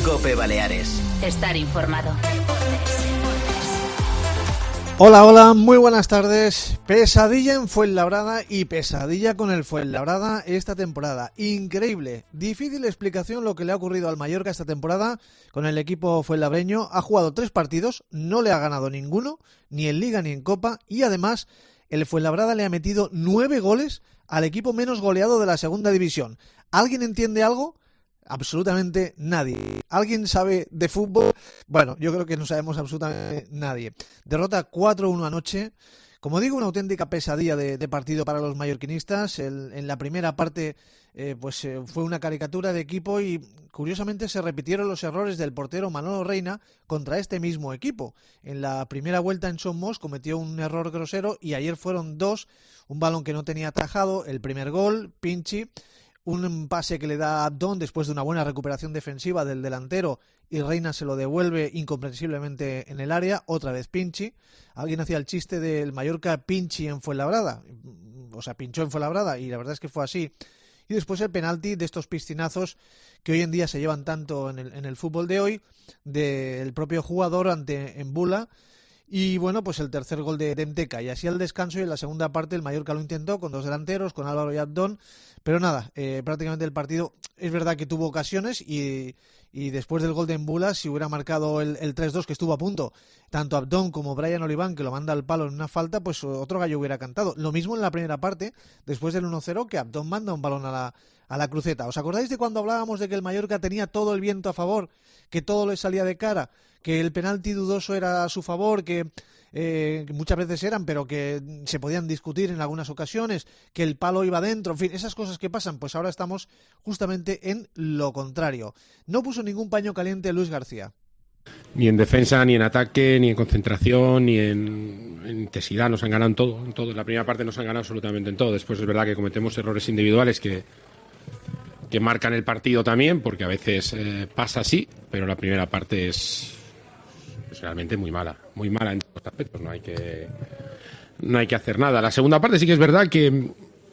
COPE Baleares. Estar informado. Hola, muy buenas tardes. Pesadilla en Fuenlabrada y pesadilla con el Fuenlabrada esta temporada. Increíble, difícil explicación lo que le ha ocurrido al Mallorca esta temporada con el equipo fuenlabreño. Ha jugado 3 partidos, no le ha ganado ninguno, ni en Liga ni en Copa, y además el Fuenlabrada le ha metido 9 goles al equipo menos goleado de la segunda división. ¿Alguien entiende algo? Absolutamente nadie. ¿Alguien sabe de fútbol? Bueno, yo creo que no sabemos absolutamente nadie. Derrota 4-1 anoche. Como digo, una auténtica pesadilla de partido para los mallorquinistas. En la primera parte fue una caricatura de equipo y curiosamente se repitieron los errores del portero Manolo Reina contra este mismo equipo. En la primera vuelta en Somos cometió un error grosero y ayer fueron 2. Un balón que no tenía atajado, el primer gol, Pinchi. Un pase que le da a Abdón después de una buena recuperación defensiva del delantero y Reina se lo devuelve incomprensiblemente en el área, otra vez Pinchi. Alguien hacía el chiste del Mallorca Pinchi en Fuenlabrada, o sea, pinchó en Fuenlabrada y la verdad es que fue así. Y después el penalti de estos piscinazos que hoy en día se llevan tanto en el fútbol de hoy, del propio jugador ante Embula. Y bueno, pues el tercer gol de Enteca. Y así al descanso y en la segunda parte el Mallorca lo intentó con 2 delanteros, con Álvaro y Abdón. Pero nada, prácticamente el partido es verdad que tuvo ocasiones y después del gol de Embula, si hubiera marcado el 3-2 que estuvo a punto, tanto Abdón como Brian Oliván, que lo manda al palo en una falta, pues otro gallo hubiera cantado. Lo mismo en la primera parte, después del 1-0, que Abdón manda un balón a la cruceta. ¿Os acordáis de cuando hablábamos de que el Mallorca tenía todo el viento a favor, que todo le salía de cara, que el penalti dudoso era a su favor, que muchas veces eran, pero que se podían discutir en algunas ocasiones, que el palo iba dentro, en fin, esas cosas que pasan? Pues ahora estamos justamente en lo contrario. No puso ningún paño caliente Luis García. Ni en defensa, ni en ataque, ni en concentración, ni en intensidad. Nos han ganado en todo, en todo. En la primera parte nos han ganado absolutamente en todo. Después es verdad que cometemos errores individuales que marcan el partido también, porque a veces pasa así, pero la primera parte es realmente muy mala en todos los aspectos. No hay que hacer nada. La segunda parte sí que es verdad que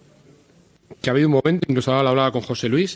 ha habido un momento, incluso ahora lo hablaba con José Luis,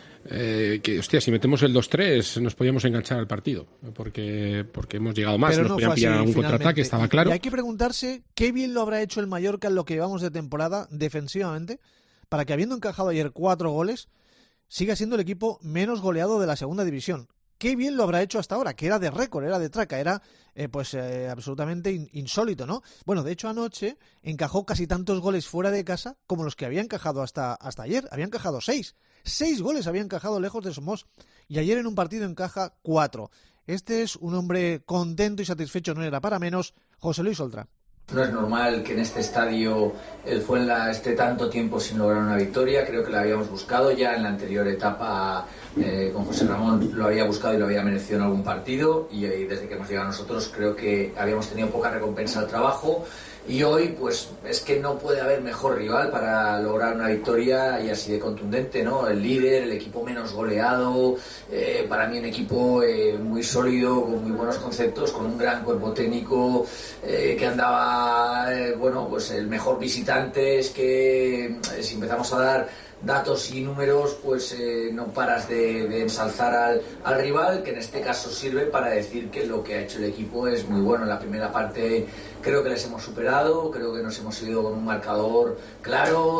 que hostia, si metemos el 2-3 nos podíamos enganchar al partido, porque hemos llegado más, nos podían pillar algún contraataque, estaba claro. Y hay que preguntarse qué bien lo habrá hecho el Mallorca en lo que llevamos de temporada defensivamente, para que habiendo encajado ayer 4 goles, siga siendo el equipo menos goleado de la segunda división. Qué bien lo habrá hecho hasta ahora, que era de récord, era de traca, era absolutamente insólito, ¿no? Bueno, de hecho anoche encajó casi tantos goles fuera de casa como los que había encajado hasta ayer. Había encajado 6. 6 goles había encajado lejos de Somos. Y ayer en un partido encaja 4. Este es un hombre contento y satisfecho, no era para menos, José Luis Oltra. No es normal que en este estadio el Fuenla esté tanto tiempo sin lograr una victoria. Creo que la habíamos buscado ya en la anterior etapa con José Ramón, lo había buscado y lo había merecido en algún partido, y desde que hemos llegado nosotros creo que habíamos tenido poca recompensa al trabajo, y hoy pues es que no puede haber mejor rival para lograr una victoria y así de contundente, ¿no? El líder, el equipo menos goleado, para mí un equipo muy sólido, con muy buenos conceptos, con un gran cuerpo técnico, que andaba, pues el mejor visitante. Es que si empezamos a dar datos y números, pues no paras de ensalzar al rival, que en este caso sirve para decir que lo que ha hecho el equipo es muy bueno. En la primera parte creo que les hemos superado, creo que nos hemos ido con un marcador claro,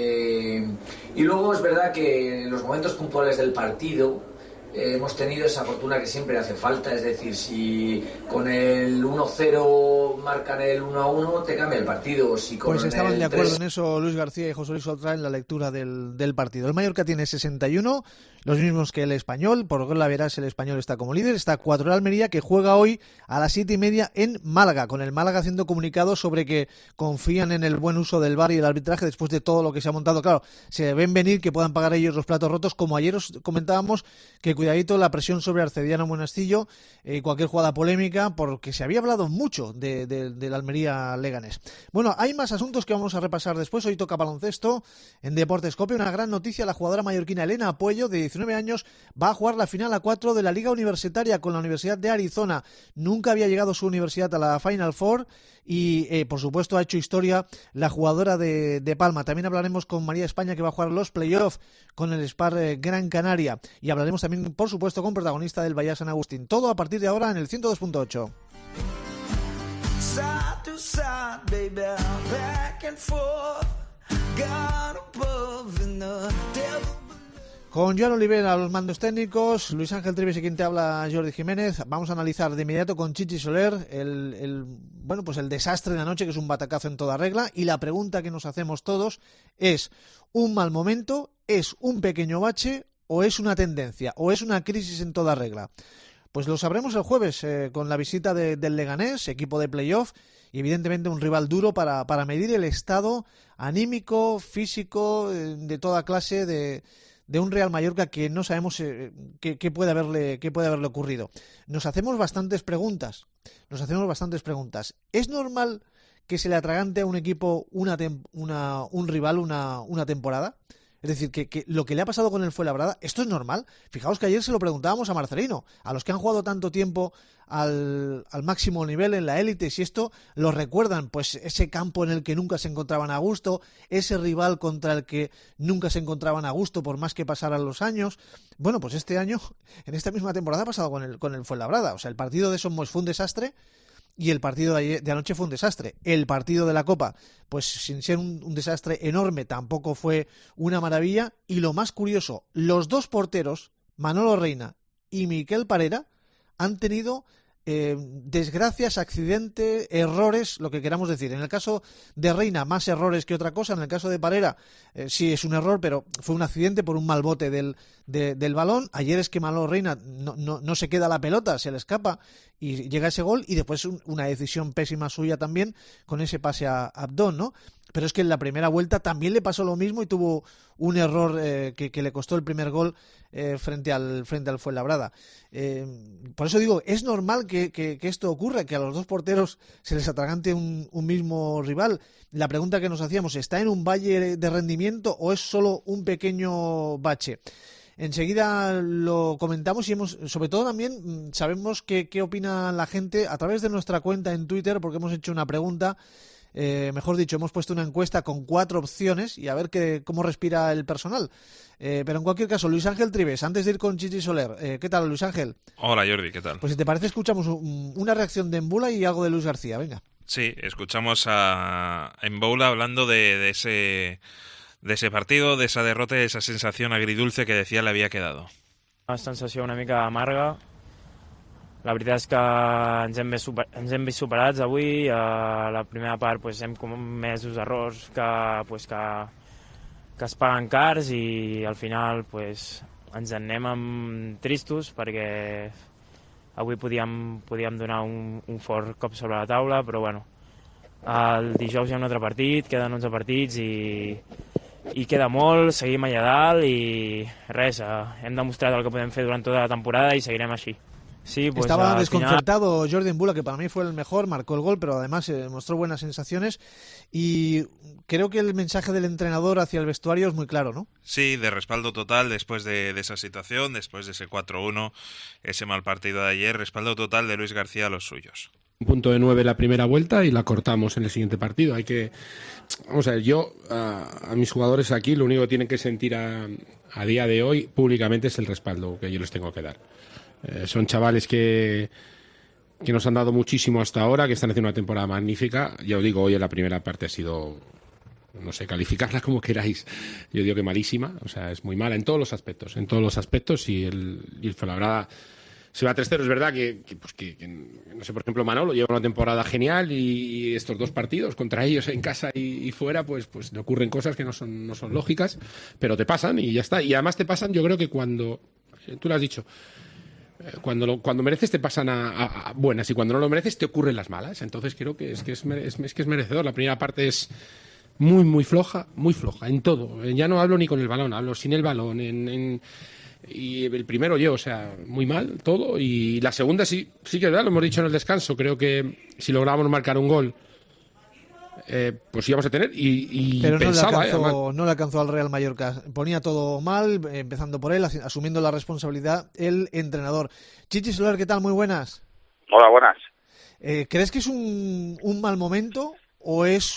y luego es verdad que en los momentos puntuales del partido hemos tenido esa fortuna que siempre hace falta, es decir, si con el 1-0 marcan el 1-1, te cambia el partido. Si con pues estaban el de acuerdo 3... en eso Luis García y José Luis Oltra en la lectura del partido. El Mallorca tiene 61, los mismos que el Español. Por gol la verás, el Español está como líder. Está 4 el Almería, que juega hoy a las 7:30 en Málaga, con el Málaga haciendo comunicados sobre que confían en el buen uso del VAR y el arbitraje después de todo lo que se ha montado. Claro, se ven venir que puedan pagar ellos los platos rotos, como ayer os comentábamos, que cuidadito la presión sobre Arcediano Monastillo, cualquier jugada polémica, porque se había hablado mucho del Almería Leganés. Bueno, hay más asuntos que vamos a repasar después. Hoy toca baloncesto en Deportes Cope. Una gran noticia: la jugadora mallorquina Elena Apuello, de 19 años, va a jugar la final a 4 de la Liga Universitaria con la Universidad de Arizona. Nunca había llegado su universidad a la Final Four y, por supuesto, ha hecho historia la jugadora de Palma. También hablaremos con María España, que va a jugar los playoffs con el Spar Gran Canaria, y hablaremos también por supuesto con protagonista del Bahía San Agustín. Todo a partir de ahora en el 102.8. Con Joan Olivera a los mandos técnicos, Luis Ángel Trives y quien te habla, Jordi Jiménez. Vamos a analizar de inmediato con Chichi Soler el desastre de anoche, que es un batacazo en toda regla. Y la pregunta que nos hacemos todos es: ¿un mal momento, es un pequeño bache o es una tendencia o es una crisis en toda regla? Pues lo sabremos el jueves con la visita del Leganés, equipo de playoff, y evidentemente un rival duro para medir el estado anímico, físico, de toda clase de un Real Mallorca que no sabemos qué puede haberle ocurrido. Nos hacemos bastantes preguntas. ¿Es normal que se le atragante a un equipo un rival una temporada? Es decir, que lo que le ha pasado con el Fuenlabrada, ¿esto es normal? Fijaos que ayer se lo preguntábamos a Marcelino, a los que han jugado tanto tiempo al máximo nivel en la élite, si esto lo recuerdan, pues ese campo en el que nunca se encontraban a gusto, ese rival contra el que nunca se encontraban a gusto por más que pasaran los años. Bueno, pues este año, en esta misma temporada ha pasado con el Fuenlabrada. O sea, el partido de Somos fue un desastre. Y el partido de anoche fue un desastre. El partido de la Copa, pues sin ser un desastre enorme, tampoco fue una maravilla. Y lo más curioso, los dos porteros, Manolo Reina y Miquel Parera, han tenido desgracias, accidentes, errores, lo que queramos decir. En el caso de Reina, más errores que otra cosa. En el caso de Parera, sí es un error, pero fue un accidente por un mal bote del balón. Ayer es que Manolo Reina no se queda la pelota, se le escapa y llega ese gol, y después una decisión pésima suya también con ese pase a Abdón, ¿no? Pero es que en la primera vuelta también le pasó lo mismo y tuvo un error que le costó el primer gol frente al Fuenlabrada. Por eso digo, es normal que esto ocurra, que a los dos porteros se les atragante un mismo rival. La pregunta que nos hacíamos, ¿está en un valle de rendimiento o es solo un pequeño bache? Enseguida lo comentamos y sobre todo también sabemos qué opina la gente a través de nuestra cuenta en Twitter, porque hemos hecho una pregunta. Mejor dicho, hemos puesto una encuesta con 4 opciones y a ver cómo respira el personal. Pero en cualquier caso, Luis Ángel Trives, antes de ir con Chichi Soler, ¿qué tal, Luis Ángel? Hola, Jordi, ¿qué tal? Pues si te parece, escuchamos una reacción de Embula y algo de Luis García, venga. Sí, escuchamos a Embula hablando de ese partido, de esa derrota, de esa sensación agridulce que decía le havia quedado. Una sensació una mica amarga. La veritat és que ens hem vist superats avui. A la primera part pues, hem comès uns errors que es paguen cars i al final pues, ens en anem tristos perquè avui podíem donar un fort cop sobre la taula, però bueno, el dijous hi ha un altre partit, queden 11 partits i queda molt, seguim allà dalt i res, hem demostrat el que podem fer durant tota la temporada i seguirem així. Sí, pues estaba desconcertado Jordi Embula, que para mí fue el mejor, marcó el gol, pero además mostró buenas sensaciones y creo que el mensaje del entrenador hacia el vestuario es muy claro, ¿no? Sí, de respaldo total después de esa situación, después de ese 4-1, ese mal partido de ayer, respaldo total de Luis García a los suyos. Un punto de 9 la primera vuelta y la cortamos en el siguiente partido. Vamos a ver, yo a mis jugadores aquí lo único que tienen que sentir a día de hoy públicamente es el respaldo que yo les tengo que dar. Son chavales que nos han dado muchísimo hasta ahora, que están haciendo una temporada magnífica. Ya os digo, hoy en la primera parte ha sido, no sé, calificarla como queráis. Yo digo que malísima, o sea, es muy mala en todos los aspectos, y el Fuenlabrada se va a 3-0. Es verdad que, no sé, por ejemplo, Manolo lleva una temporada genial y estos dos partidos contra ellos en casa y fuera, pues le ocurren cosas que no son lógicas, pero te pasan y ya está. Y además te pasan, yo creo que cuando, tú lo has dicho, cuando mereces te pasan a buenas y cuando no lo mereces te ocurren las malas. Entonces creo que es merecedor. La primera parte es muy, muy floja en todo. Ya no hablo ni con el balón, hablo sin el balón. Y el primero o sea, muy mal todo. Y la segunda sí que es verdad, lo hemos dicho en el descanso. Creo que si lográbamos marcar un gol, pues íbamos a tener pero pensaba, no le alcanzó al Real Mallorca, ponía todo mal, empezando por él, asumiendo la responsabilidad el entrenador. Chichi Soler, ¿qué tal? Muy buenas. Hola, buenas. ¿Crees que es un mal momento o es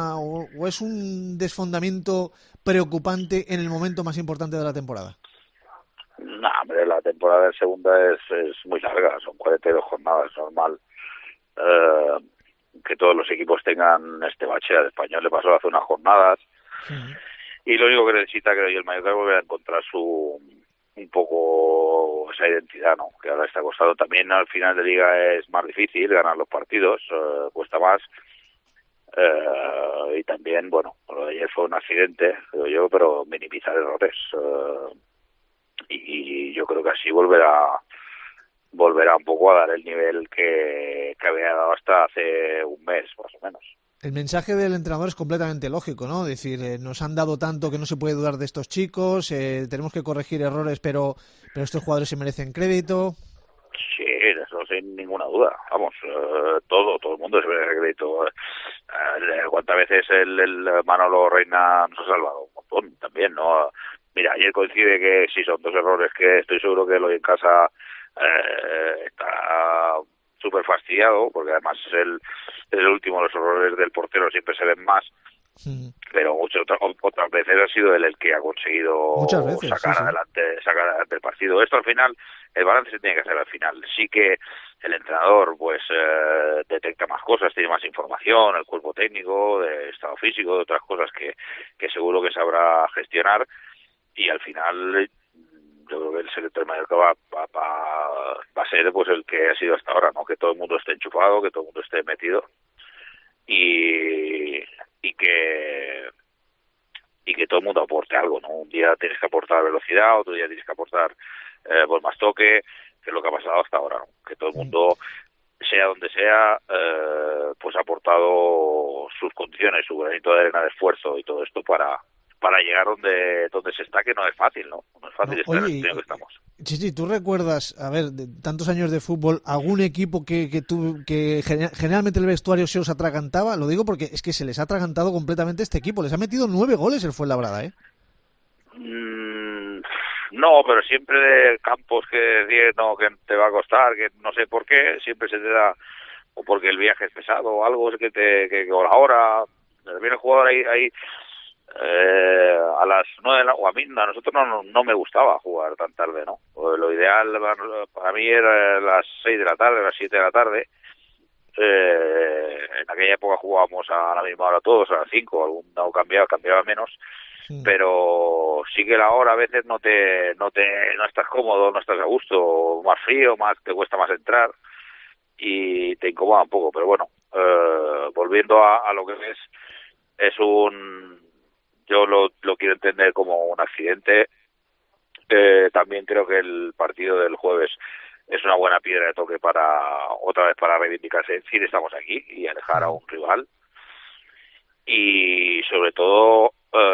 un desfondamiento preocupante en el momento más importante de la temporada? No, hombre, la temporada en segunda es muy larga, son 42 jornadas, normal que todos los equipos tengan este bache. Al Español le pasó hace unas jornadas, y lo único que necesita, creo yo, el Mallorca es volver a encontrar un poco esa identidad, ¿no? Que ahora está costando. También al final de liga es más difícil ganar los partidos, cuesta más. Y también, bueno, lo de ayer fue un accidente, creo yo, pero minimizar errores. Y yo creo que así volverá un poco a dar el nivel que había dado hasta hace un mes, más o menos. El mensaje del entrenador es completamente lógico, ¿no? Es decir, nos han dado tanto que no se puede dudar de estos chicos, tenemos que corregir errores, pero estos jugadores se merecen crédito. Sí, eso sin ninguna duda. Vamos, todo el mundo se merece crédito. ¿Cuántas veces el Manolo Reina nos ha salvado? Un montón también, ¿no? Mira, ayer coincide que sí son 2 errores que estoy seguro que lo en casa está súper fastidiado, porque además es el último de los errores del portero, siempre se ven más, pero otras veces ha sido él el que ha conseguido sacar adelante el partido. Esto al final, el balance se tiene que hacer al final. Sí que el entrenador pues detecta más cosas, tiene más información, el cuerpo técnico, de estado físico, de otras cosas que seguro que sabrá gestionar, y al final yo creo que el secreto del Mallorca va a ser pues el que ha sido hasta ahora, ¿no? Que todo el mundo esté enchufado, que todo el mundo esté metido, y que todo el mundo aporte algo, ¿no? Un día tienes que aportar velocidad, otro día tienes que aportar pues más toque, que es lo que ha pasado hasta ahora, ¿no? Que todo el mundo, sea donde sea, pues ha aportado sus condiciones, su granito de arena de esfuerzo y todo esto para llegar donde se está, que no es fácil, ¿no? No es fácil estar en el sitio que estamos. Chichi, ¿tú recuerdas, a ver, de tantos años de fútbol, algún equipo que generalmente el vestuario se os atragantaba? Lo digo porque es que se les ha atragantado completamente este equipo. Les ha metido 9 goles el Fuenlabrada, ¿eh? No, pero siempre de campos que te va a costar, que no sé por qué, siempre se te da, o porque el viaje es pesado, o algo que o la hora, viene el jugador ahí a las 9 o a mí, a nosotros no me gustaba jugar tan tarde, ¿no? Lo ideal para mí era las 6 de la tarde, las 7 de la tarde. En aquella época jugábamos a la misma hora todos, a las 5, alguno cambiaba menos, pero sí que la hora a veces no estás cómodo, no estás a gusto, más frío, te cuesta más entrar y te incomoda un poco, pero bueno, volviendo a lo que es yo lo quiero entender como un accidente. También creo que el partido del jueves es una buena piedra de toque otra vez para reivindicarse, decir estamos aquí y alejar a un rival, y sobre todo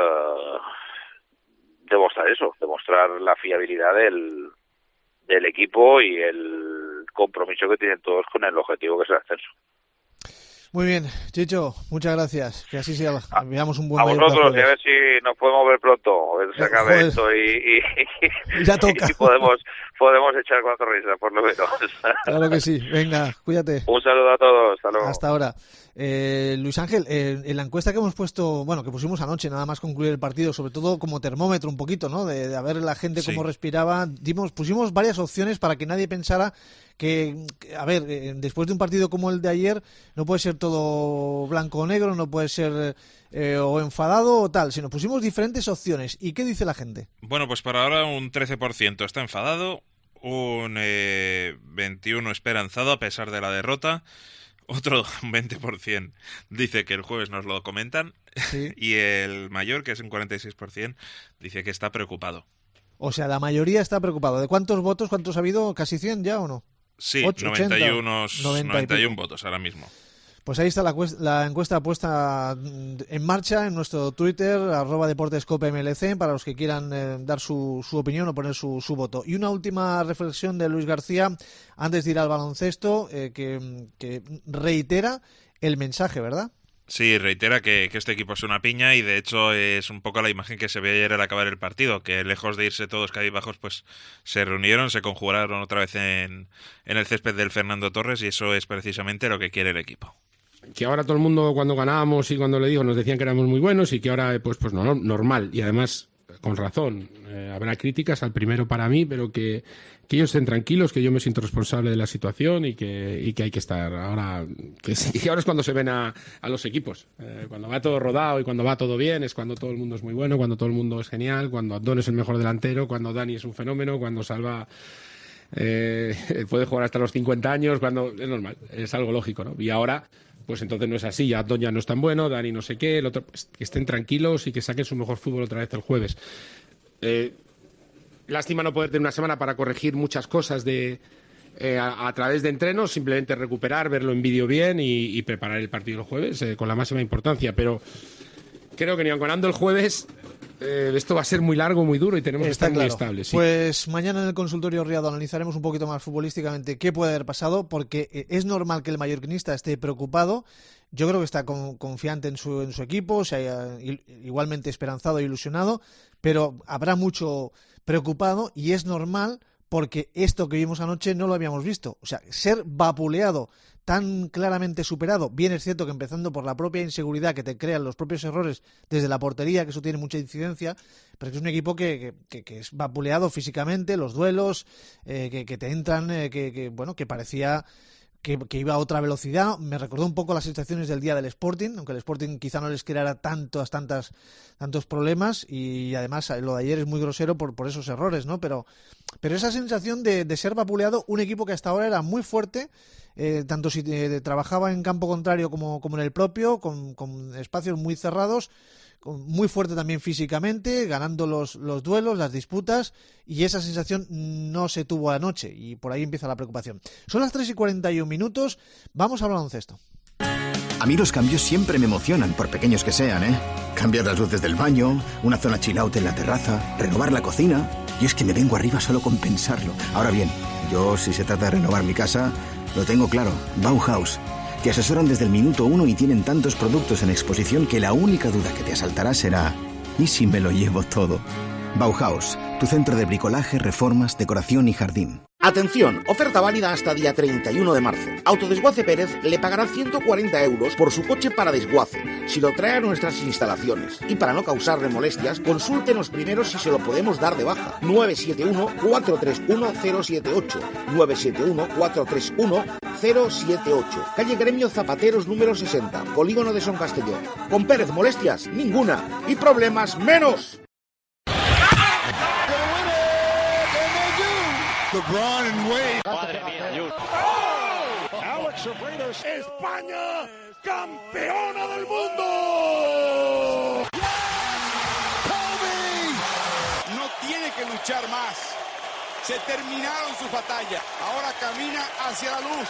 demostrar la fiabilidad del equipo y el compromiso que tienen todos con el objetivo que es el ascenso. Muy bien, Chicho, muchas gracias. Que así sea, veamos un buen a vosotros, y a ver si nos podemos ver pronto, a ver si se acabe esto y ya toca. Y podemos echar 4 risas, por lo menos. Claro que sí. Venga, cuídate. Un saludo a todos. Hasta luego. Hasta ahora. Luis Ángel, en la encuesta que hemos que pusimos anoche, nada más concluir el partido, sobre todo como termómetro un poquito, ¿no? De a ver la gente cómo respiraba, pusimos varias opciones para que nadie pensara que después de un partido como el de ayer, no puede ser todo blanco o negro, no puede ser o enfadado o tal, sino pusimos diferentes opciones. ¿Y qué dice la gente? Bueno, pues por ahora un 13% está enfadado, un 21% esperanzado a pesar de la derrota, otro 20% dice que el jueves nos lo comentan, ¿sí? Y el mayor, que es un 46%, dice que está preocupado. O sea, la mayoría está preocupado. ¿De cuántos votos? ¿Cuántos ha habido? ¿Casi 100 ya o no? Sí, 91 votos ahora mismo. Pues ahí está la encuesta puesta en marcha en nuestro Twitter, @deportescopemlc, para los que quieran dar su opinión o poner su voto. Y una última reflexión de Luis García, antes de ir al baloncesto, que reitera el mensaje, ¿verdad? Sí, reitera que este equipo es una piña, y de hecho es un poco la imagen que se ve ayer al acabar el partido, que lejos de irse todos cabizbajos, pues se reunieron, se conjugaron otra vez en el césped del Fernando Torres, y eso es precisamente lo que quiere el equipo. Que ahora todo el mundo, cuando ganábamos y cuando le digo, nos decían que éramos muy buenos, y que ahora pues no, normal. Y además con razón. Habrá críticas al primero para mí, pero que ellos estén tranquilos, que yo me siento responsable de la situación y que hay que estar ahora. Y ahora es cuando se ven a los equipos. Cuando va todo rodado y cuando va todo bien, es cuando todo el mundo es muy bueno, cuando todo el mundo es genial, cuando Andón es el mejor delantero, cuando Dani es un fenómeno, cuando Salva puede jugar hasta los 50 años, cuando es normal, es algo lógico, ¿no? Y ahora, pues entonces no es así, ya Andón ya no es tan bueno, Dani no sé qué, el otro, pues, que estén tranquilos y que saquen su mejor fútbol otra vez el jueves. Lástima no poder tener una semana para corregir muchas cosas a través de entrenos, simplemente recuperar, verlo en vídeo bien y preparar el partido el jueves con la máxima importancia, pero creo que ni aun ganando el jueves esto va a ser muy largo, muy duro y tenemos que estar muy estables. Sí. Pues mañana en el consultorio Riado analizaremos un poquito más futbolísticamente qué puede haber pasado, porque es normal que el mallorquinista esté preocupado. Yo creo que está confiante en su equipo, igualmente esperanzado e ilusionado, pero habrá mucho preocupado y es normal porque esto que vimos anoche no lo habíamos visto. O sea, ser vapuleado, tan claramente superado, bien es cierto que empezando por la propia inseguridad que te crean los propios errores desde la portería, que eso tiene mucha incidencia, pero que es un equipo que es vapuleado físicamente, los duelos, que te entran, que parecía que iba a otra velocidad. Me recordó un poco las sensaciones del día del Sporting, aunque el Sporting quizá no les creara tantos problemas, y además lo de ayer es muy grosero por esos errores, ¿no? Pero esa sensación de ser vapuleado, un equipo que hasta ahora era muy fuerte, tanto si trabajaba en campo contrario como en el propio, con espacios muy cerrados, muy fuerte también físicamente, ganando los duelos, las disputas, y esa sensación no se tuvo anoche, y por ahí empieza la preocupación. Son las 3:41, vamos al baloncesto. A mí los cambios siempre me emocionan, por pequeños que sean, ¿eh? Cambiar las luces del baño, una zona chill out en la terraza, renovar la cocina. Y es que me vengo arriba solo con pensarlo. Ahora bien, yo si se trata de renovar mi casa, lo tengo claro, Bauhaus. Te asesoran desde el minuto 1 y tienen tantos productos en exposición que la única duda que te asaltará será ¿y si me lo llevo todo? Bauhaus, tu centro de bricolaje, reformas, decoración y jardín. Atención, oferta válida hasta día 31 de marzo. Autodesguace Pérez le pagará 140 euros por su coche para desguace, si lo trae a nuestras instalaciones. Y para no causarle molestias, consúltenos primero si se lo podemos dar de baja. 971-431-078. 971-431-078. Calle Gremio Zapateros número 60, Polígono de Son Castellón. Con Pérez, molestias ninguna y problemas menos. LeBron and Wade. Madre mía, Dios. ¡Oh! Alex Abreu, España, campeona del mundo. Kobe no tiene que luchar más. Se terminaron sus batallas. Ahora camina hacia la luz.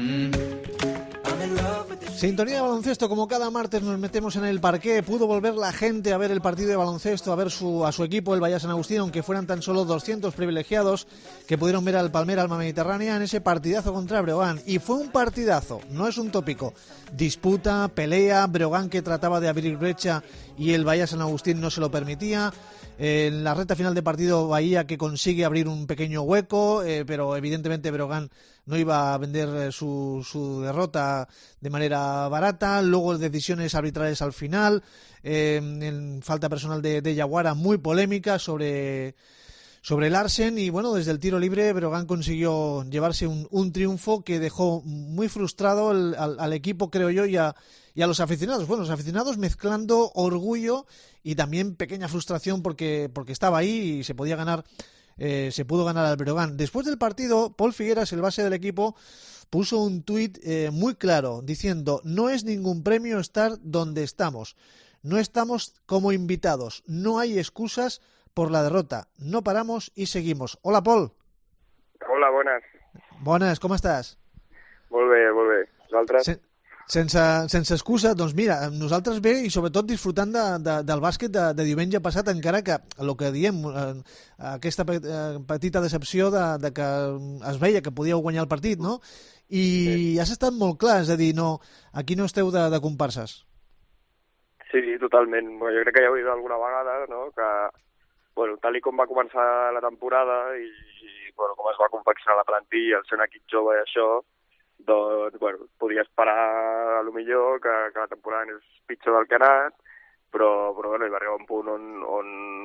Sintonía de baloncesto, como cada martes nos metemos en el parqué. Pudo volver la gente a ver el partido de baloncesto, a ver a su equipo, el Bahía San Agustín, aunque fueran tan solo 200 privilegiados que pudieron ver al Palmera Alma Mediterránea en ese partidazo contra Breogán. Y fue un partidazo, no es un tópico. Disputa, pelea, Breogán que trataba de abrir brecha y el Bahía San Agustín no se lo permitía. En la recta final de partido, Bahía que consigue abrir un pequeño hueco, pero evidentemente Breogán no iba a vender su derrota de manera barata. Luego decisiones arbitrales al final, en falta personal de Yaguara muy polémica sobre Larsen, y bueno, desde el tiro libre Breogán consiguió llevarse un triunfo que dejó muy frustrado al equipo, creo yo, y a los aficionados. Bueno, los aficionados mezclando orgullo y también pequeña frustración porque estaba ahí y se pudo ganar al Breogán. Después del partido, Paul Figueras, el base del equipo, puso un tuit muy claro diciendo: no es ningún premio estar donde estamos, no estamos como invitados, no hay excusas por la derrota, no paramos y seguimos. Hola, Paul. Hola, buenas. Buenas, com estàs? Molt bé. Vosaltres? Sense excusa, doncs mira, nosaltres bé i sobretot disfrutant del bàsquet de diumenge passat, encara que el que diem, aquesta petita decepció de que es veia que podíeu guanyar el partit, no? I sí. Has estat molt clar, és a dir, no, aquí no esteu de comparses. Sí, totalment. Bueno, jo crec que ja ho he dit alguna vegada, no? Que, bueno, tal com va començar la temporada i bueno, com es va confeccionar la plantilla, el ser un equip jove i això, doncs, bueno, podia esperar a lo millor que la temporada és pitjor del que ha anat, però bueno, hi va arribar un punt on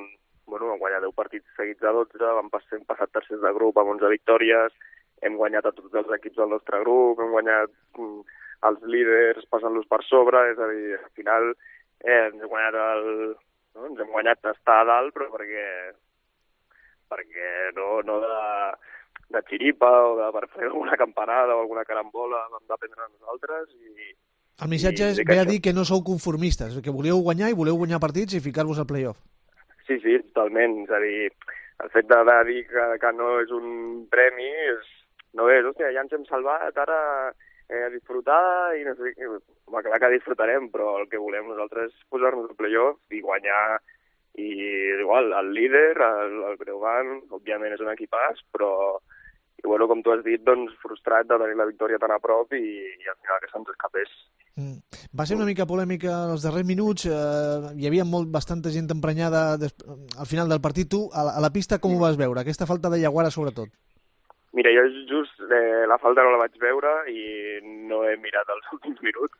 hem guanyat 10 partits seguits de 12, hem passat tercers de grup amb 11 victòries, hem guanyat a tots els equips del nostre grup, hem guanyat els líders passant-los per sobre, és a dir, al final ens hem guanyat estar a dalt, però perquè no de xiripa o per fer alguna campanada o alguna carambola vam dependre de nosaltres. El missatge ve a dir que no sou conformistes, que voleu guanyar i voleu guanyar partits i ficar-vos al play-off. Sí, totalment. És a dir, el fet de dir que no és un premi no és, hòstia, ja ens hem salvat, ara a disfrutar i no sé què. Home, clar que disfrutarem, però el que volem nosaltres és posar-nos al play-off i guanyar. I igual, el líder, el Breogán, òbviament és un equipàs, però bueno, com tu has dit, doncs frustrat de tenir la victòria tan a prop i al final que se'ns escapés. Va ser una mica polèmica els darrers minuts, hi havia bastanta gent emprenyada al final del partit. Tu, a la pista, com ho vas veure? Aquesta falta de Yaguara, sobretot. Mira, jo just la falta no la vaig veure i no he mirat els últims minuts,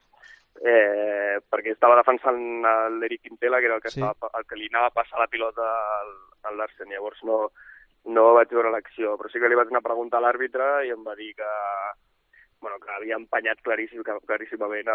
perquè estava defensant l'Eric Quintela, que era el que li anava a passar la pilota al Larsen. Llavors no vaig veure l'acció, però sí que li vaig anar a preguntar a l'àrbitre i em va dir que havia empenyat claríssimament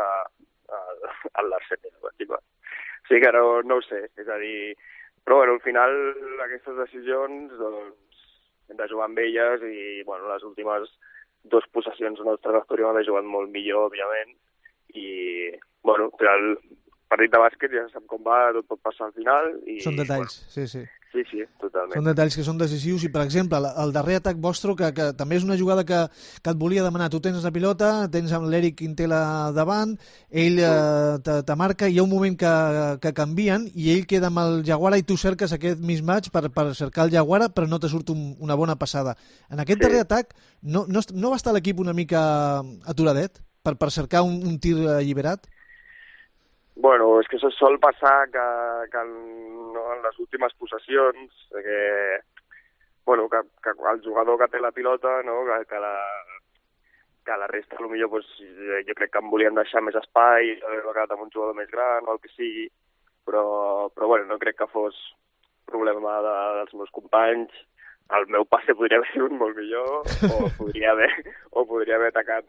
al Larsen. O sigui que no ho sé, és a dir, però al final aquestes decisions doncs hem de jugar amb elles i les últimes 2 possessions nostres d'Astúries han jugat molt millor, òbviament, i el partit de bàsquet ja sap com va, tot pot passar al final. Són detalls, sí. Sí, totalment. Són detalls que són decisius i, per exemple, el darrer atac vostre, que també és una jugada que et volia demanar. Tu tens la pilota, tens amb l'Eric Quintela davant, ell te marca, i hi ha un moment que canvien i ell queda amb el Yaguara i tu cerques aquest mismatch per cercar el Yaguara, però no te surt una bona passada. En aquest darrer atac no va estar l'equip una mica aturadet per cercar un tir alliberat? Bueno, és que això sol passar que en les últimes possessions, que el jugador que té la pilota, que la resta potser jo crec que em volien deixar més espai, haver quedat amb un jugador més gran o el que sigui, però no crec que fos problema dels meus companys. El meu passe podria haver sigut molt millor o podria haver atacat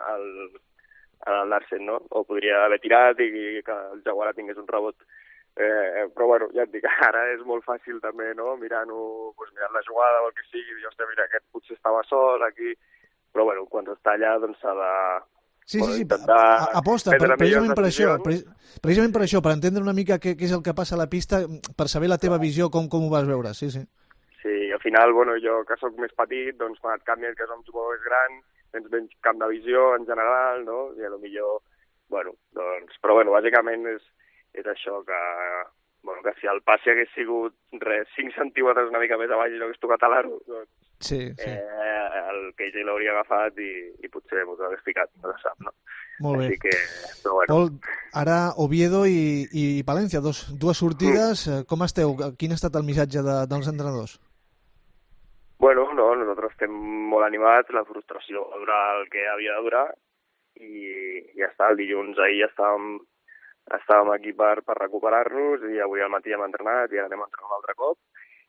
al Larsen, no? O podria haver tirat i que el Yaguara tingués un rebot. Però ja et dic, ara és molt fàcil també, no? Mirant la jugada o el que sigui, dir, hòstia, mira, aquest potser estava sol aquí, però quan s'està allà doncs s'ha de... Sí, aposta, precisament per això, per entendre una mica què és el que passa a la pista, per saber la teva visió, com ho vas veure, sí. Sí, al final, jo que sóc més petit, doncs quan et canvies que és un jugador més gran, tens menys camp de visió en general, no? I potser, però bàsicament és això, que si el passi hagués sigut 5 centímetres una mica més avall i no hagués tocat a l'aro, doncs el KJ l'hauria agafat i potser m'ho hagués ficat, no se sap, no? Molt bé. Així que, però Pol, ara Oviedo i Palència, dues sortides, com esteu? Quin ha estat el missatge dels entrenadors? Nosaltres estem molt animats, la frustració va durar el que havia de durar i ja està, el dilluns ahir estàvem aquí per recuperar-nos i avui al matí hem entrenat i ara anem a entrenar un altre cop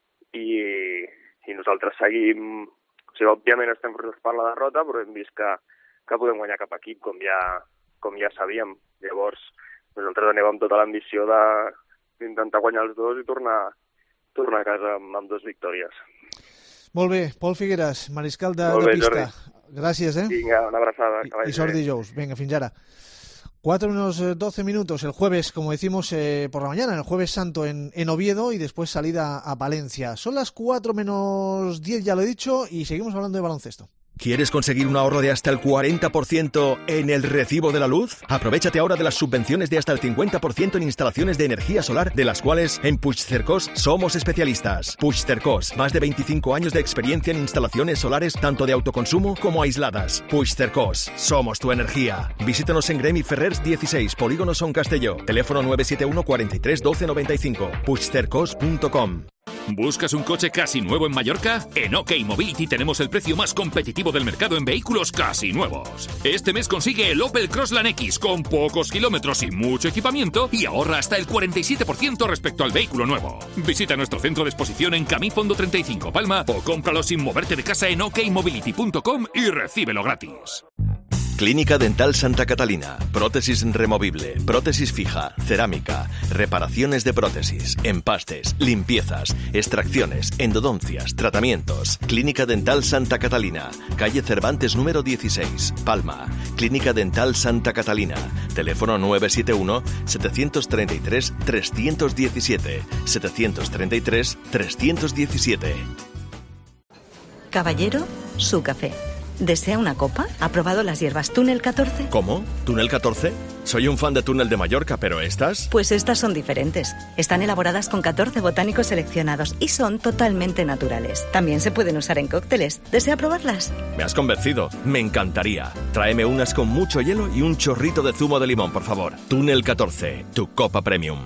i nosaltres seguim, òbviament estem frustrats per la derrota, però hem vist que podem guanyar cap equip, com ja sabíem. Llavors, nosaltres anem amb tota l'ambició d'intentar guanyar els dos i tornar a casa amb 2 victòries. Molt bé, Pol Figueres, mariscal de pista. Gràcies, Vinga, una abraçada. Y sort dijous. Venga, fins ara. 4 menos 12 minutos el jueves, como decimos por la mañana, el jueves santo en Oviedo y después salida a Valencia. Son las 4 menos 10, ya lo he dicho, y seguimos hablando de baloncesto. ¿Quieres conseguir un ahorro de hasta el 40% en el recibo de la luz? Aprovéchate ahora de las subvenciones de hasta el 50% en instalaciones de energía solar, de las cuales en Puigcercós somos especialistas. Puigcercós, más de 25 años de experiencia en instalaciones solares tanto de autoconsumo como aisladas. Puigcercós, somos tu energía. Visítanos en Gremi Ferrers 16, Polígono Son Castelló. Teléfono 971 43 12 95. Puigcercós.com. ¿Buscas un coche casi nuevo en Mallorca? En OK Mobility tenemos el precio más competitivo del mercado en vehículos casi nuevos. Este mes consigue el Opel Crossland X con pocos kilómetros y mucho equipamiento y ahorra hasta el 47% respecto al vehículo nuevo. Visita nuestro centro de exposición en Camí Fondo 35 Palma o cómpralo sin moverte de casa en okmobility.com y recíbelo gratis. Clínica Dental Santa Catalina. Prótesis removible, prótesis fija, cerámica, reparaciones de prótesis, empastes, limpiezas, extracciones, endodoncias, tratamientos. Clínica Dental Santa Catalina. Calle Cervantes número 16, Palma. Clínica Dental Santa Catalina. Teléfono 971-733-317. 733-317. Caballero, su café. ¿Desea una copa? ¿Ha probado las hierbas Túnel 14? ¿Cómo? ¿Túnel 14? Soy un fan de Túnel de Mallorca, pero ¿estas? Pues estas son diferentes. Están elaboradas con 14 botánicos seleccionados y son totalmente naturales. También se pueden usar en cócteles. ¿Desea probarlas? Me has convencido. Me encantaría. Tráeme unas con mucho hielo y un chorrito de zumo de limón, por favor. Túnel 14, tu copa premium.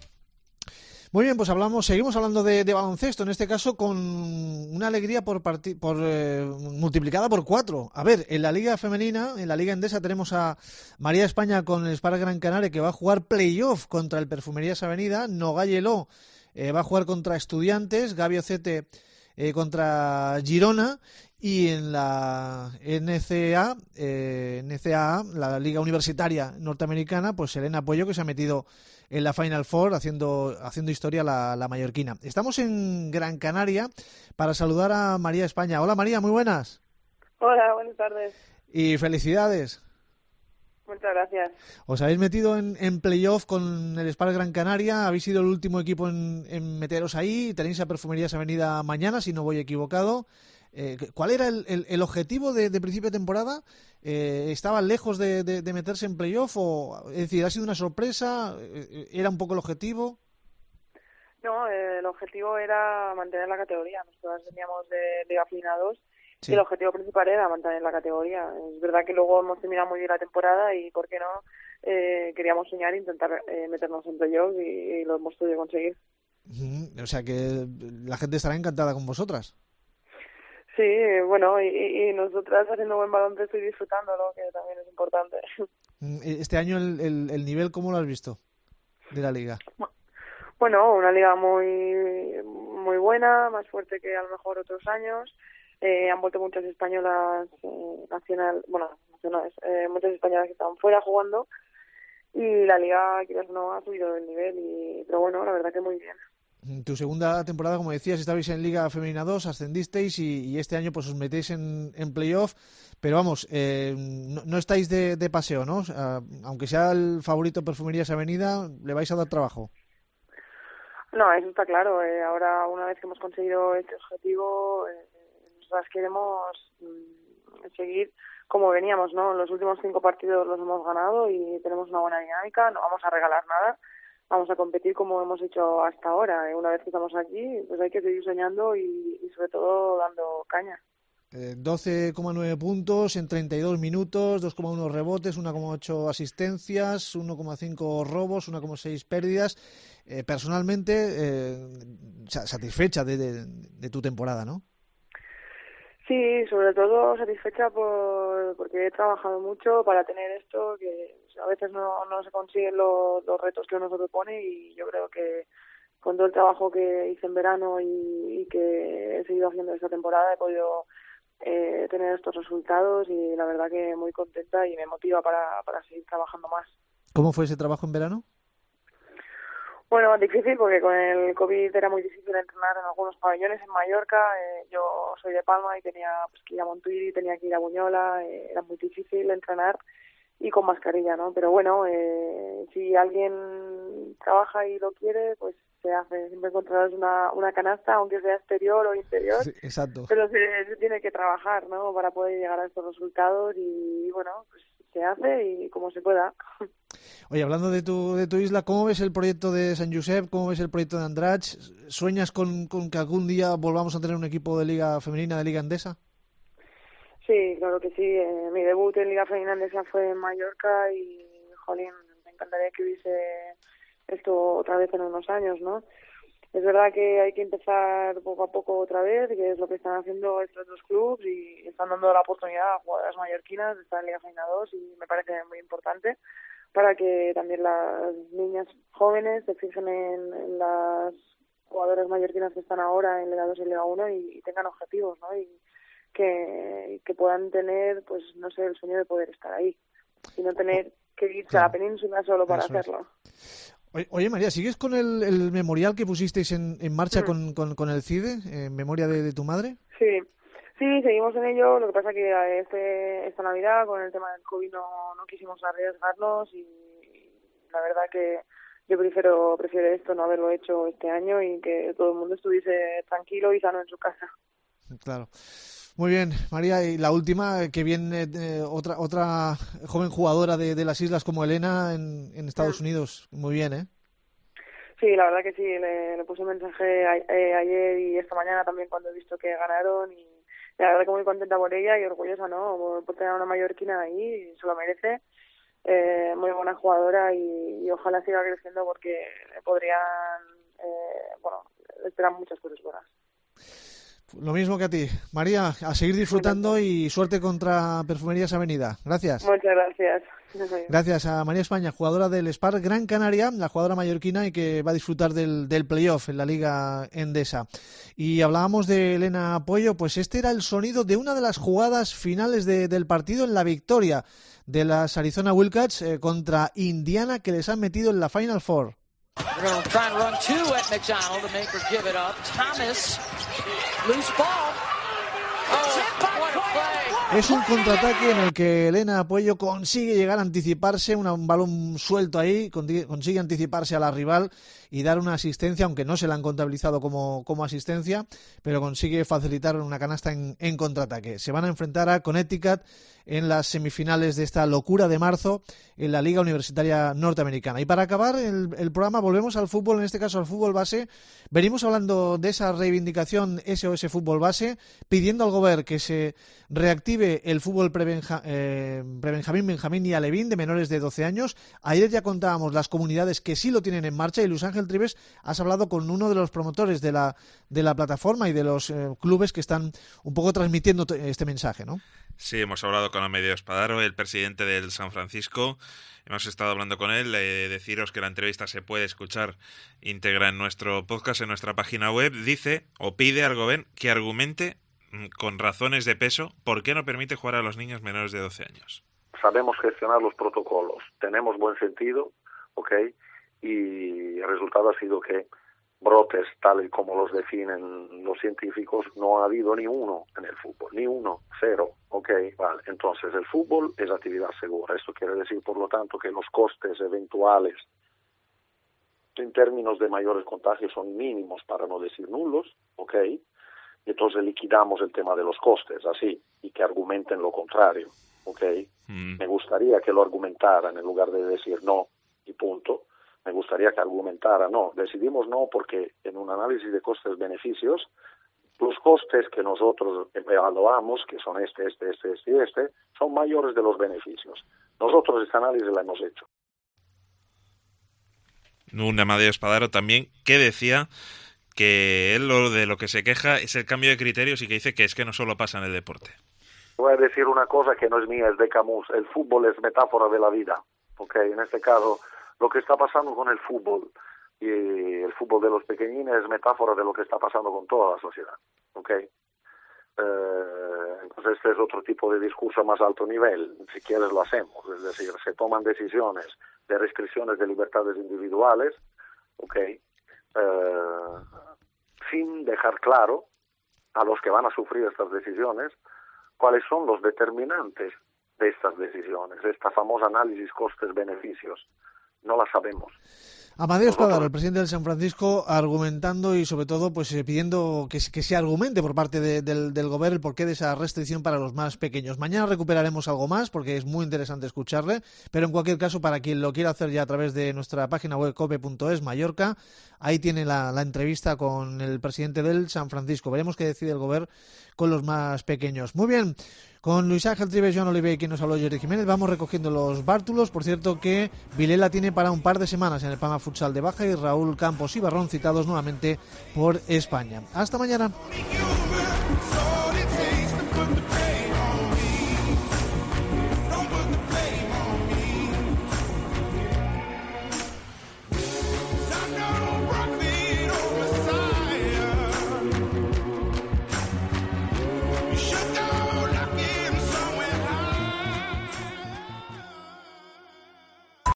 Muy bien, pues seguimos hablando de baloncesto, en este caso con una alegría multiplicada por 4. A ver, en la Liga Femenina, en la Liga Endesa, tenemos a María España con el Spark Gran Canaria, que va a jugar playoff contra el Perfumerías Avenida. Nogayeló va a jugar contra Estudiantes, Gavi Ocete contra Girona, y en la NCAA, la Liga Universitaria Norteamericana, pues Elena Puello, que se ha metido en la Final Four haciendo historia la mallorquina. Estamos en Gran Canaria para saludar a María España. Hola María, muy buenas. Hola, buenas tardes. Y felicidades. Muchas gracias. Os habéis metido en playoff con el Spark Gran Canaria, habéis sido el último equipo en meteros ahí, tenéis a Perfumerías Avenida mañana, si no voy equivocado. ¿Cuál era el objetivo de principio de temporada? ¿Estaban lejos de meterse en playoff? Es decir, ¿ha sido una sorpresa? ¿Era un poco el objetivo? No, el objetivo era mantener la categoría. Nosotros veníamos de Liga Femenina 2 sí. Y el objetivo principal era mantener la categoría. Es verdad que luego hemos terminado muy bien la temporada y, ¿por qué no? Queríamos soñar e intentar meternos en playoff y lo hemos podido conseguir. O sea que la gente estará encantada con vosotras. Sí, bueno, y nosotras haciendo buen baloncesto y disfrutándolo, que también es importante. Este año el nivel, ¿cómo lo has visto de la liga? Bueno, una liga muy buena, más fuerte que a lo mejor otros años. Han vuelto muchas españolas nacionales, muchas españolas que estaban fuera jugando, y la liga, quizás no, ha subido el nivel, pero bueno, la verdad que muy bien. Tu segunda temporada, como decías, estabais en Liga Femenina 2, ascendisteis y este año pues os metéis en playoff, pero vamos, no estáis de paseo, ¿no? Aunque sea el favorito Perfumerías Avenida, le vais a dar trabajo. No, eso está claro. Ahora, una vez que hemos conseguido este objetivo, nosotras queremos seguir como veníamos, ¿no? Los últimos 5 partidos los hemos ganado y tenemos una buena dinámica, no vamos a regalar nada. Vamos a competir como hemos hecho hasta ahora. Una vez que estamos aquí, pues hay que seguir soñando y sobre todo dando caña. 12,9 puntos en 32 minutos, 2,1 rebotes, 1,8 asistencias, 1,5 robos, 1,6 pérdidas. Personalmente, satisfecha de tu temporada, ¿no? Sí, sobre todo satisfecha porque he trabajado mucho para tener esto, que a veces no se consiguen los retos que uno se propone, y yo creo que con todo el trabajo que hice en verano y que he seguido haciendo esta temporada he podido tener estos resultados, y la verdad que muy contenta y me motiva para seguir trabajando más. ¿Cómo fue ese trabajo en verano? Bueno, difícil porque con el COVID era muy difícil entrenar en algunos pabellones en Mallorca. Yo soy de Palma y tenía que ir a Montuïri, tenía que ir a Buñola, era muy difícil entrenar y con mascarilla, ¿no? Pero bueno, si alguien trabaja y lo quiere, pues se hace. Siempre encontrarás una canasta, aunque sea exterior o interior. Sí, exacto. Pero se tiene que trabajar, ¿no? Para poder llegar a estos resultados y bueno, pues se hace y como se pueda. Oye, hablando de tu isla, ¿cómo ves el proyecto de Sant Josep? ¿Cómo ves el proyecto de Andratx? ¿Sueñas con que algún día volvamos a tener un equipo de Liga Femenina, de Liga Endesa? Sí, claro que sí. Mi debut en Liga Femenina Endesa fue en Mallorca y, jolín, me encantaría que hubiese esto otra vez en unos años, ¿no? Es verdad que hay que empezar poco a poco otra vez, que es lo que están haciendo estos dos clubes y están dando la oportunidad a jugadoras mallorquinas de estar en Liga Femenina 2 y me parece muy importante para que también las niñas jóvenes se fijen en las jugadoras mallorquinas que están ahora en Liga 2 y Liga 1 y tengan objetivos, ¿no? Y que puedan tener, pues no sé, el sueño de poder estar ahí y no tener que irse a la península solo para hacerlo. Oye, María, ¿sigues con el memorial que pusisteis en marcha con el CIDE, en memoria de tu madre? Sí, seguimos en ello. Lo que pasa que esta Navidad, con el tema del COVID, no quisimos arriesgarnos y la verdad que yo prefiero esto, no haberlo hecho este año y que todo el mundo estuviese tranquilo y sano en su casa. Claro. Muy bien, María, y la última, que viene otra joven jugadora de las islas como Elena en Estados Unidos. Muy bien, ¿eh? Sí, la verdad que sí, le puse un mensaje ayer y esta mañana también cuando he visto que ganaron y la verdad que muy contenta por ella y orgullosa, ¿no? Por tener a una mallorquina ahí, se lo merece. Muy buena jugadora y ojalá siga creciendo porque podrían, esperan muchas cosas buenas. Lo mismo que a ti. María, a seguir disfrutando y suerte contra Perfumerías Avenida. Gracias. Muchas gracias. Gracias a María España, jugadora del Spar Gran Canaria, la jugadora mallorquina y que va a disfrutar del playoff en la Liga Endesa. Y hablábamos de Elena Puello, pues este era el sonido de una de las jugadas finales del partido en la victoria de las Arizona Wildcats contra Indiana, que les han metido en la Final Four. They're going to try and run two at McDonald to make her give it up. Thomas, loose ball. Oh, what a play. Es un contraataque en el que Elena Puello consigue llegar a anticiparse, un balón suelto ahí, consigue anticiparse a la rival y dar una asistencia, aunque no se la han contabilizado como asistencia, pero consigue facilitar una canasta en contraataque. Se van a enfrentar a Connecticut en las semifinales de esta locura de marzo en la Liga Universitaria Norteamericana. Y para acabar el programa volvemos al fútbol, en este caso al fútbol base. Venimos hablando de esa reivindicación SOS Fútbol Base, pidiendo al Gobierno que se reactive el fútbol prebenjamín, benjamín y alevín de menores de 12 años. Ayer ya contábamos las comunidades que sí lo tienen en marcha y Luis Ángel Trives, has hablado con uno de los promotores de la plataforma y de los clubes que están un poco transmitiendo este mensaje, ¿no? Sí, hemos hablado con Amedeo Espadaro, el presidente del San Francisco. Hemos estado hablando con él. Deciros que la entrevista se puede escuchar íntegra en nuestro podcast, en nuestra página web. Dice o pide al gobierno que argumente con razones de peso por qué no permite jugar a los niños menores de 12 años. Sabemos gestionar los protocolos, tenemos buen sentido, ¿ok? Y el resultado ha sido que brotes, tal y como los definen los científicos, no ha habido ni uno en el fútbol, ni uno, cero, ¿ok? Vale. Entonces el fútbol es actividad segura. Esto quiere decir, por lo tanto, que los costes eventuales en términos de mayores contagios son mínimos, para no decir nulos, ¿ok? Y entonces liquidamos el tema de los costes, así, y que argumenten lo contrario, ¿ok? Me gustaría que lo argumentaran en lugar de decir no y punto. Me gustaría que argumentara no. Decidimos no porque en un análisis de costes-beneficios, los costes que nosotros evaluamos, que son este, son mayores de los beneficios. Nosotros este análisis lo hemos hecho. Un Amedeo Espadaro también que decía que él de lo que se queja es el cambio de criterios y que dice que es que no solo pasa en el deporte. Voy a decir una cosa que no es mía, es de Camus. El fútbol es metáfora de la vida, ¿ok? En este caso, lo que está pasando con el fútbol y el fútbol de los pequeñines es metáfora de lo que está pasando con toda la sociedad, ¿ok? Entonces este es otro tipo de discurso a más alto nivel, si quieres lo hacemos, es decir, se toman decisiones de restricciones de libertades individuales, ¿ok? Sin dejar claro a los que van a sufrir estas decisiones cuáles son los determinantes de estas decisiones, esta famosa análisis costes-beneficios. No la sabemos. Amedeo Espadaro, el presidente del San Francisco, argumentando y sobre todo pues pidiendo que se argumente por parte del gobierno el porqué de esa restricción para los más pequeños. Mañana recuperaremos algo más porque es muy interesante escucharle, pero en cualquier caso, para quien lo quiera hacer ya a través de nuestra página web cope.es Mallorca, ahí tiene la entrevista con el presidente del San Francisco. Veremos qué decide el gobierno con los más pequeños. Muy bien, con Luis Ángel Trives, Joan Oliver y quien nos habló, Jerry Jiménez, vamos recogiendo los bártulos. Por cierto que Vilela tiene para un par de semanas en el Palma Futsal de baja y Raúl Campos y Barrón citados nuevamente por España. Hasta mañana.